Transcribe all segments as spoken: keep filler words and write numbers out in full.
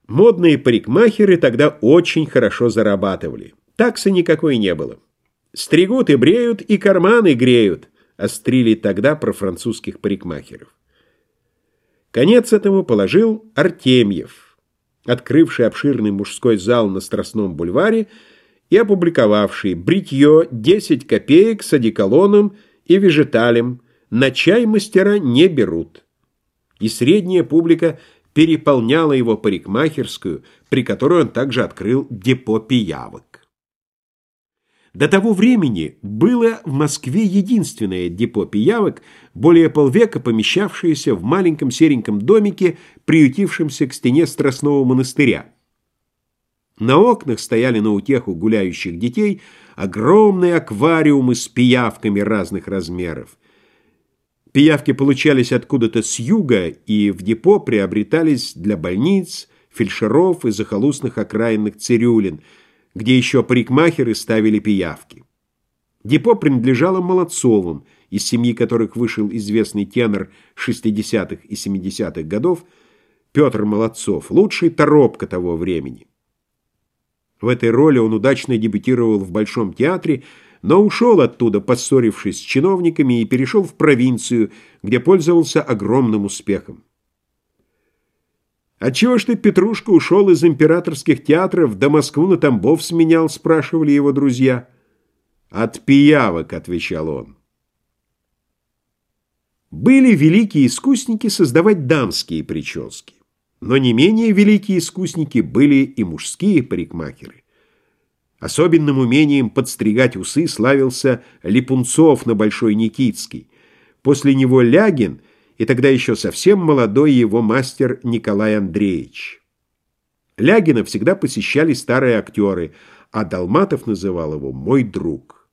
Модные парикмахеры тогда очень хорошо зарабатывали. Таксы никакой не было. Стригут и бреют, и карманы греют, острили тогда про французских парикмахеров. Конец этому положил Артемьев, открывший обширный мужской зал на Страстном бульваре и опубликовавший бритье десять копеек с одеколоном и вежеталем, на чай мастера не берут. И средняя публика переполняла его парикмахерскую, при которой он также открыл депо пиявок. До того времени было в Москве единственное депо пиявок, более полвека помещавшееся в маленьком сереньком домике, приютившемся к стене Страстного монастыря. На окнах стояли на утеху гуляющих детей огромные аквариумы с пиявками разных размеров. Пиявки получались откуда-то с юга и в депо приобретались для больниц, фельдшеров и захолустных окраинных цирюлин, где еще парикмахеры ставили пиявки. Депо принадлежало Молодцовым, из семьи которых вышел известный тенор шестидесятых и семидесятых годов Петр Молодцов, лучший торопко того времени. В этой роли он удачно дебютировал в Большом театре, но ушел оттуда, поссорившись с чиновниками, и перешел в провинцию, где пользовался огромным успехом. «Отчего ж ты, Петрушка, ушел из императорских театров, да Москву на Тамбов сменял?» — спрашивали его друзья. «От пиявок», — отвечал он. Были великие искусники создавать дамские прически, но не менее великие искусники были и мужские парикмахеры. Особенным умением подстригать усы славился Липунцов на Большой Никитской. После него Лягин и тогда еще совсем молодой его мастер Николай Андреевич. Лягина всегда посещали старые актеры, а Долматов называл его «мой друг».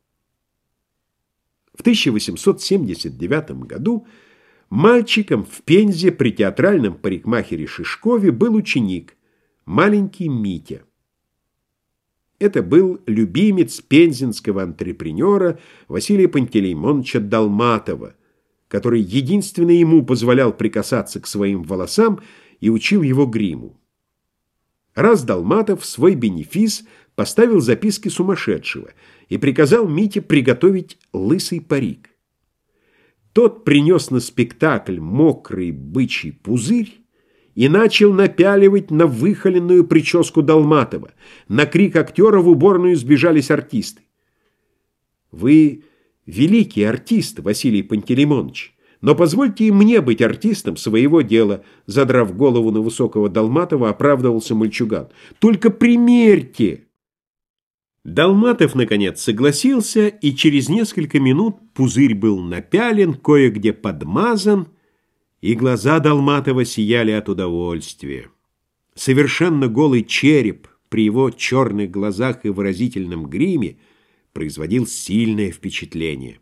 В тысяча восемьсот семьдесят девятом году мальчиком в Пензе при театральном парикмахере Шишкове был ученик, маленький Митя. Это был любимец пензенского антрепренера Василия Пантелеймоновича Долматова, который единственно ему позволял прикасаться к своим волосам и учил его гриму. Раз Долматов в свой бенефис поставил записки сумасшедшего и приказал Мите приготовить лысый парик. Тот принес на спектакль мокрый бычий пузырь и начал напяливать на выхоленную прическу Долматова. На крик актера в уборную сбежались артисты. «Вы великий артист, Василий Пантелеймонович, но позвольте и мне быть артистом своего дела», задрав голову на высокого Долматова, оправдывался мальчуган. «Только примерьте!» Долматов, наконец, согласился, и через несколько минут пузырь был напялен, кое-где подмазан, и глаза Долматова сияли от удовольствия. Совершенно голый череп при его черных глазах и выразительном гриме производил сильное впечатление.